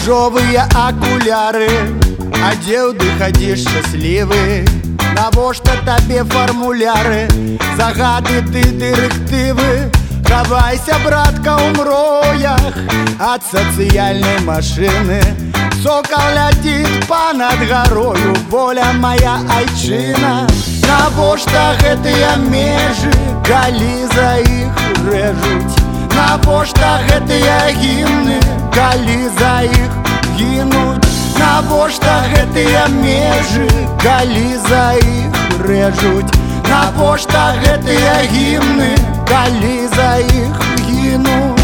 ружовыя акуляры адзеў, ды хадзіш шчаслівы. Навошта табе фармуляры, загады ты дырэктывы? Хавайся, братка, у мроях ад сацыяльнай машыны. Сокал ляціць па-над гарою, воля моя айчына. Навошта гэтыя межы, калі за іх рэжуць? Навошта гэтыя гімны, калі за іх гінуць? Навошта гэтыя межы, калі за іх рэжуць? Навошта гэтыя гімны, калі за іх гінуць?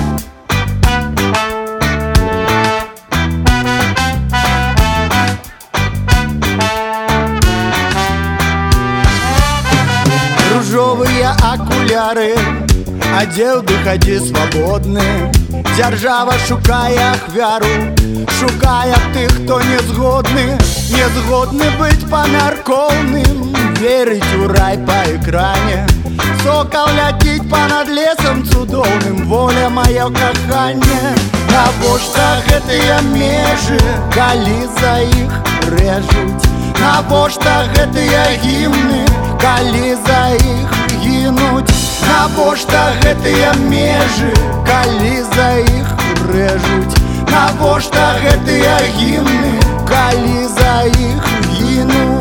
Ружовыя акуляры адзеў, ды хадзі свабодны. Дзяржава шукае ахвяру, шукае тых, хто не згодны. Не згодны быць памяркоўным, верыць у рай па экране. Сокал ляціць па-над лесам цудоўным, воля маё каханне. Навошта гэтыя межы, калі за іх рэжуць? Навошта гэтыя гімны, калі за іх гінуць? Навошта гэтыя межы, калі за іх рэжуць? Навошта гэтыя гімны, калі за іх гінуць?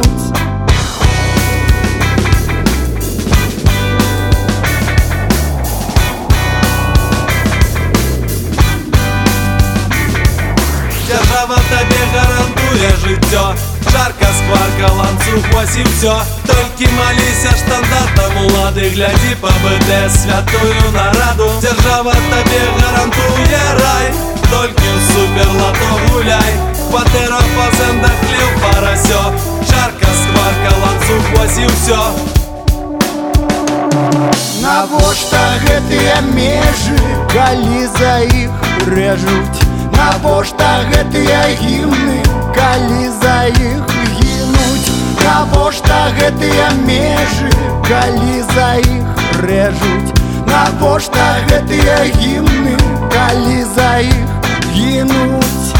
Дзяржава табе гарантуе жыццё, жарка, скварка, ланцуг, вось і ўсё. Толькі маліся штандартам улады, глядзі па БДС святую нараду. Дзяржава табе гарантуе рай, толькі ў суперлато гуляй. Кватэра па зэндах, хлеў, парасё, жарка, скварка, ланцуг, вось і ўсё. Навошта гэтыя межы, калі за іх рэжуць? Навошта гэтыя гімны, калі за іх гінуць? Навошта гэтыя межы, калі за іх рэжуць? Навошта гэтыя гімны, калі за іх гінуць?